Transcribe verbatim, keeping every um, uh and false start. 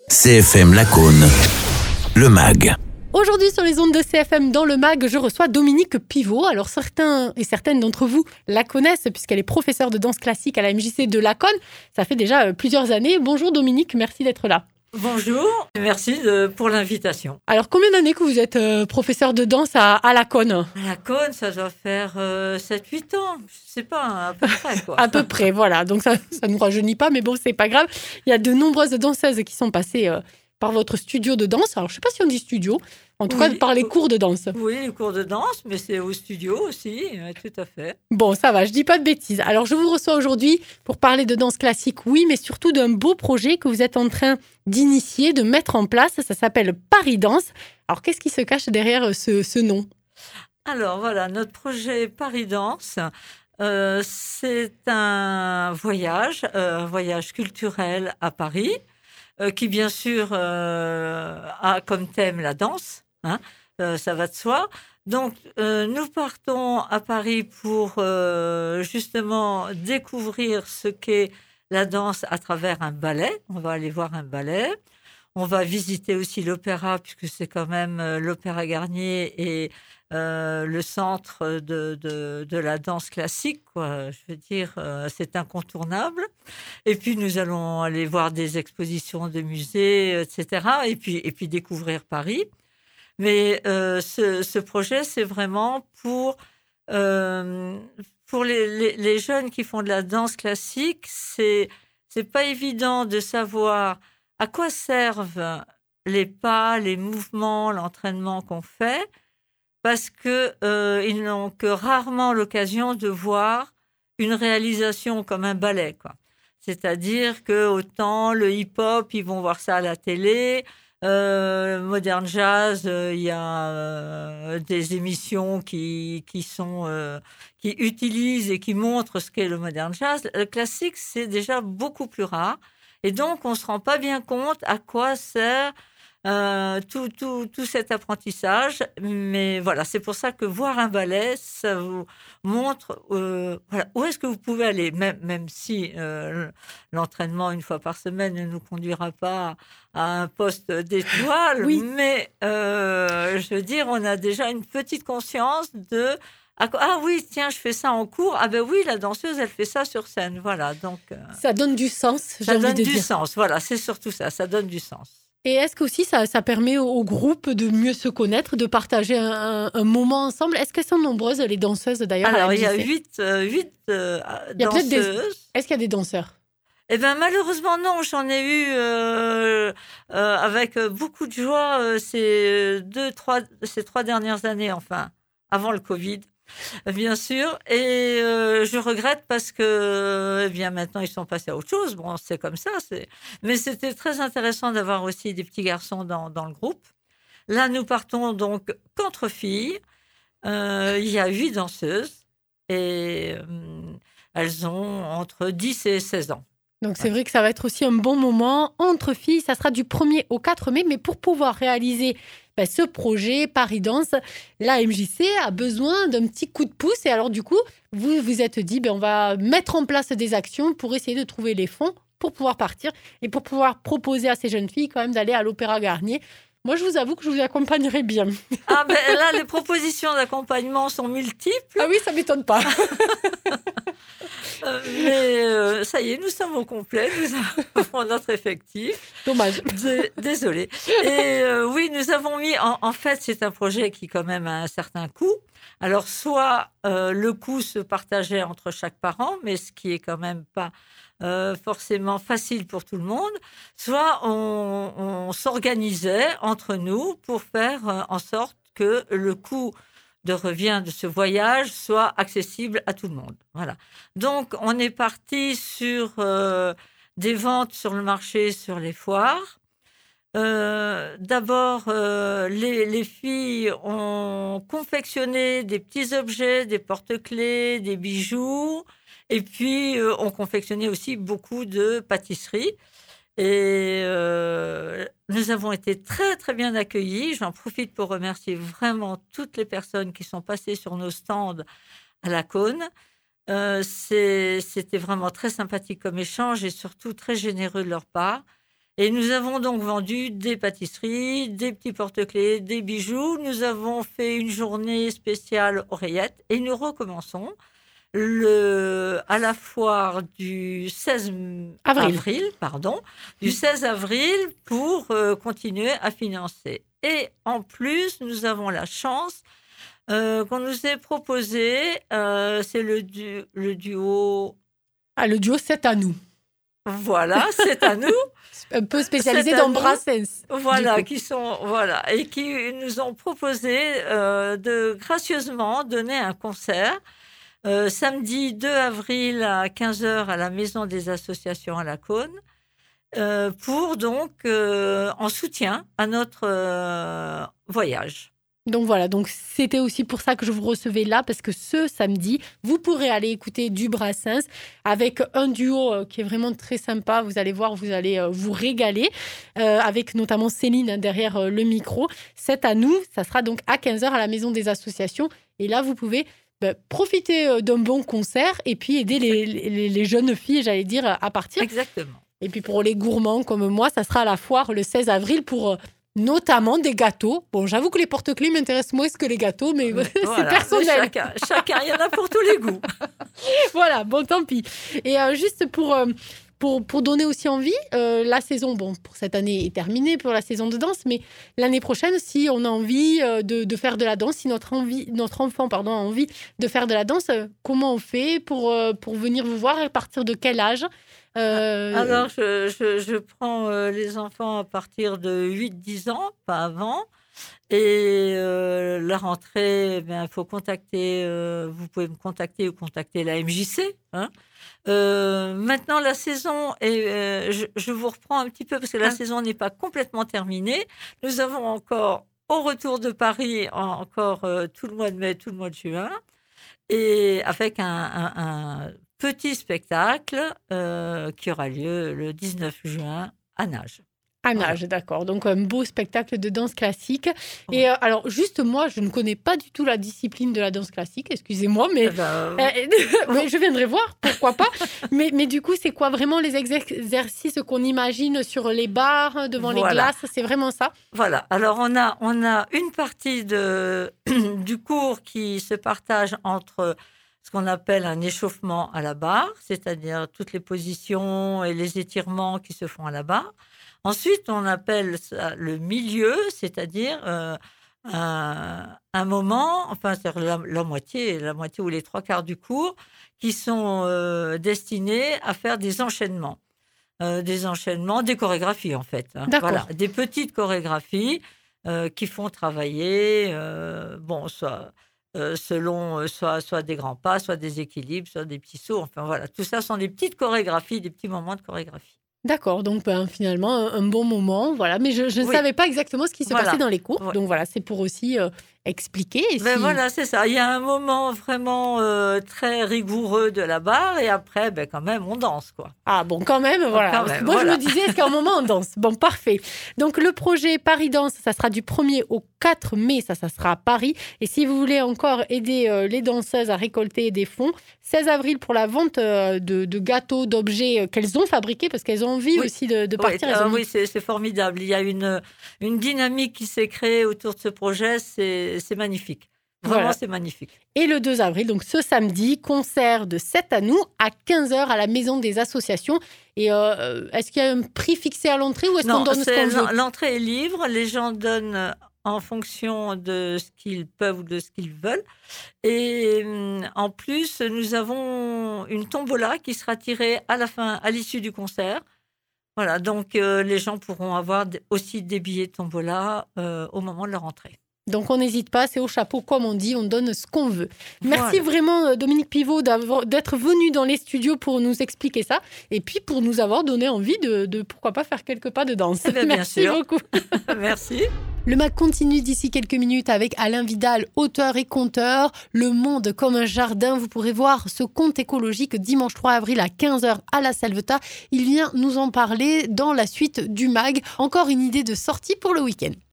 C F M Lacaune, le M A G. Aujourd'hui sur les ondes de C F M dans le M A G, je reçois Dominique Pivot. Alors certains et certaines d'entre vous la connaissent puisqu'elle est professeure de danse classique à la M J C de Lacaune. Ça fait déjà plusieurs années. Bonjour Dominique, merci d'être là. Bonjour, merci de, pour l'invitation. Alors combien d'années que vous êtes euh, professeur de danse à, à Lacaune ? À Lacaune, ça doit faire euh, sept huit ans, je sais pas, à peu près quoi. À peu près, voilà. Donc ça ne nous rajeunit pas, mais bon, c'est pas grave. Il y a de nombreuses danseuses qui sont passées euh, par votre studio de danse. Alors je ne sais pas si on dit studio, en tout oui. cas par les cours de danse. Oui, les cours de danse, mais c'est au studio aussi, oui, tout à fait. Bon, ça va, je dis pas de bêtises. Alors je vous reçois aujourd'hui pour parler de danse classique, oui, mais surtout d'un beau projet que vous êtes en train d'initier, de mettre en place. Ça s'appelle Paris Danse. Alors qu'est-ce qui se cache derrière ce, ce nom ? Alors voilà, notre projet Paris Danse, euh, c'est un voyage, euh, un voyage culturel à Paris, euh, qui bien sûr euh, a comme thème la danse, hein, euh, ça va de soi. Donc euh, nous partons à Paris pour euh, justement découvrir ce qu'est la danse à travers un ballet. On va aller voir un ballet. On va visiter aussi l'opéra, puisque c'est quand même euh, l'Opéra Garnier et euh, le centre de, de, de la danse classique, quoi. Je veux dire, euh, c'est incontournable. Et puis, nous allons aller voir des expositions de musées, et cetera. Et puis, et puis découvrir Paris. Mais euh, ce, ce projet, c'est vraiment pour, euh, pour les, les, les jeunes qui font de la danse classique. C'est, c'est pas évident de savoir à quoi servent les pas, les mouvements, l'entraînement qu'on fait, parce qu'ils euh, n'ont que rarement l'occasion de voir une réalisation comme un ballet, quoi. C'est-à-dire que autant le hip-hop, ils vont voir ça à la télé, euh, modern jazz, il euh, y a euh, des émissions qui, qui, sont, euh, qui utilisent et qui montrent ce qu'est le modern jazz. Le classique, c'est déjà beaucoup plus rare. Et donc, on ne se rend pas bien compte à quoi sert euh, tout, tout, tout cet apprentissage. Mais voilà, c'est pour ça que voir un ballet, ça vous montre euh, voilà, où est-ce que vous pouvez aller. Même, même si euh, l'entraînement une fois par semaine ne nous conduira pas à un poste d'étoile. Oui. Mais euh, je veux dire, on a déjà une petite conscience de... Ah oui, tiens, je fais ça en cours. Ah ben oui, la danseuse, elle fait ça sur scène. Voilà, donc... Euh, ça donne du sens, j'ai Ça envie donne de du dire. sens, voilà, c'est surtout ça, ça donne du sens. Et est-ce qu'aussi ça, ça permet au, au groupe de mieux se connaître, de partager un, un, un moment ensemble ? Est-ce qu'elles sont nombreuses, les danseuses d'ailleurs ? Alors, il y a huit, euh, huit euh, il y a danseuses. Des... Est-ce qu'il y a des danseurs ? Eh bien, malheureusement, non. J'en ai eu euh, euh, avec beaucoup de joie euh, ces, deux, trois, ces trois dernières années, enfin, avant le Covid. Bien sûr, et euh, je regrette parce que, eh bien, maintenant ils sont passés à autre chose. Bon, c'est comme ça. C'est... Mais c'était très intéressant d'avoir aussi des petits garçons dans, dans le groupe. Là, nous partons donc qu'entre filles. Euh, il y a huit danseuses et euh, elles ont entre dix et seize ans. Donc, c'est vrai que ça va être aussi un bon moment entre filles. Ça sera du premier au quatre mai. Mais pour pouvoir réaliser ben, ce projet Paris Danse, la M J C a besoin d'un petit coup de pouce. Et alors, du coup, vous vous êtes dit, ben, on va mettre en place des actions pour essayer de trouver les fonds pour pouvoir partir et pour pouvoir proposer à ces jeunes filles quand même d'aller à l'Opéra Garnier. Moi, je vous avoue que je vous accompagnerai bien. Ah ben là, les propositions d'accompagnement sont multiples. Ah oui, ça ne m'étonne pas. Euh, mais euh, ça y est, nous sommes au complet, nous avons notre effectif. Dommage. D- Désolée. Et euh, oui, nous avons mis, en, en fait, c'est un projet qui quand même a un certain coût. Alors, soit euh, le coût se partageait entre chaque parent, mais ce qui est quand même pas euh, forcément facile pour tout le monde, soit on, on s'organisait entre nous pour faire euh, en sorte que le coût de revient de ce voyage soit accessible à tout le monde. Voilà. Donc, on est parti sur euh, des ventes sur le marché, sur les foires. Euh, d'abord, euh, les, les filles ont confectionné des petits objets, des porte-clés, des bijoux, et puis euh, ont confectionné aussi beaucoup de pâtisseries. Et euh, nous avons été très, très bien accueillis. J'en profite pour remercier vraiment toutes les personnes qui sont passées sur nos stands à Lacaune. Euh, c'est, c'était vraiment très sympathique comme échange et surtout très généreux de leur part. Et nous avons donc vendu des pâtisseries, des petits porte-clés, des bijoux. Nous avons fait une journée spéciale oreillettes et nous recommençons le, à la foire du seize Avril. avril, pardon, du seize avril pour euh, continuer à financer. Et en plus, nous avons la chance euh, qu'on nous ait proposé, euh, c'est le, du, le duo... Ah, le duo, c'est à nous. Voilà, c'est à nous. Un peu spécialisé C'est à dans nous. Brassens. Voilà, qui sont voilà et qui nous ont proposé euh, de gracieusement donner un concert euh, samedi deux avril à quinze heures à la Maison des Associations à la Cône euh, pour donc euh, en soutien à notre euh, voyage. Donc voilà, donc c'était aussi pour ça que je vous recevais là, parce que ce samedi, vous pourrez aller écouter du Brassens avec un duo euh, qui est vraiment très sympa. Vous allez voir, vous allez euh, vous régaler, euh, avec notamment Céline hein, derrière euh, le micro. C'est à nous, ça sera donc à quinze heures à la Maison des Associations. Et là, vous pouvez bah, profiter euh, d'un bon concert et puis aider les, les, les jeunes filles, j'allais dire, à partir. Exactement. Et puis pour les gourmands comme moi, ça sera à la foire le seize avril pour... Euh, notamment des gâteaux. Bon, j'avoue que les porte-clés m'intéressent moins que les gâteaux, mais voilà, c'est personnel. Chacun, chacun, il y en a pour tous les goûts. Voilà, bon, tant pis. Et euh, juste pour, euh, pour, pour donner aussi envie, euh, la saison, bon, pour cette année est terminée pour la saison de danse, mais l'année prochaine, si on a envie euh, de, de faire de la danse, si notre, envie, notre enfant pardon, a envie de faire de la danse, euh, comment on fait pour, euh, pour venir vous voir, à partir de quel âge ? Euh... Alors, je, je, je prends euh, les enfants à partir de huit dix ans, pas avant. Et euh, la rentrée, il eh faut contacter, euh, vous pouvez me contacter ou contacter la M J C. Hein. Euh, maintenant, la saison, est, euh, je, je vous reprends un petit peu parce que la ah. saison n'est pas complètement terminée. Nous avons encore, au retour de Paris, encore euh, tout le mois de mai, tout le mois de juin, et avec un... un, un petit spectacle euh, qui aura lieu le dix-neuf juin à Nage. À Nage, voilà. D'accord. Donc, un beau spectacle de danse classique. Oui. Et euh, alors, juste moi, je ne connais pas du tout la discipline de la danse classique, excusez-moi, mais, ben, euh, mais je viendrai voir, pourquoi pas. mais, mais du coup, c'est quoi vraiment les exercices qu'on imagine sur les barres, devant voilà. les glaces? C'est vraiment ça? Voilà. Alors, on a, on a une partie de, du cours qui se partage entre... ce qu'on appelle un échauffement à la barre, c'est-à-dire toutes les positions et les étirements qui se font à la barre. Ensuite, on appelle ça le milieu, c'est-à-dire euh, un, un moment, enfin, c'est-à-dire la, la moitié, la moitié ou les trois quarts du cours, qui sont euh, destinés à faire des enchaînements. Euh, des enchaînements, des chorégraphies, en fait. Hein. Voilà, des petites chorégraphies euh, qui font travailler, euh, bon, soit... Euh, selon euh, soit, soit des grands pas, soit des équilibres, soit des petits sauts. Enfin voilà, tout ça sont des petites chorégraphies, des petits moments de chorégraphie. D'accord, donc ben, finalement un, un bon moment, voilà. Mais je, je ne oui. savais pas exactement ce qui se voilà. passait dans les cours, ouais. Donc voilà, c'est pour aussi euh, expliquer. Ben si... Voilà, c'est ça. Il y a un moment vraiment euh, très rigoureux de la barre et après, ben quand même, on danse quoi. Ah bon, quand même, voilà. Quand même, Moi voilà. je me disais, est-ce qu'à un moment on danse? Bon, parfait. Donc le projet Paris Danse, ça sera du premier au quatre mai, ça, ça sera à Paris. Et si vous voulez encore aider euh, les danseuses à récolter des fonds, seize avril pour la vente euh, de, de gâteaux, d'objets euh, qu'elles ont fabriqués parce qu'elles ont envie oui. aussi de, de partir. Oui, euh, oui c'est, c'est formidable. Il y a une, une dynamique qui s'est créée autour de ce projet, c'est, c'est magnifique. Vraiment, voilà. C'est magnifique. Et le deux avril, donc ce samedi, concert de C'est à nous à quinze heures à la Maison des Associations. Et euh, est-ce qu'il y a un prix fixé à l'entrée ou est-ce non, qu'on donne ce qu'on veut? L'entrée est libre, les gens donnent en fonction de ce qu'ils peuvent ou de ce qu'ils veulent. Et en plus, nous avons une tombola qui sera tirée à la fin, à l'issue du concert. Voilà, donc euh, les gens pourront avoir aussi des billets de tombola euh, au moment de leur entrée. Donc, on n'hésite pas, c'est au chapeau, comme on dit, on donne ce qu'on veut. Merci voilà. vraiment, Dominique Pivot, d'être venu dans les studios pour nous expliquer ça et puis pour nous avoir donné envie de, de pourquoi pas, faire quelques pas de danse. Eh bien, Merci bien sûr. beaucoup. Merci. Le M A C continue d'ici quelques minutes avec Alain Vidal, auteur et conteur. Le monde comme un jardin. Vous pourrez voir ce conte écologique dimanche trois avril à quinze heures à la Salvetat. Il vient nous en parler dans la suite du M A G. Encore une idée de sortie pour le week-end.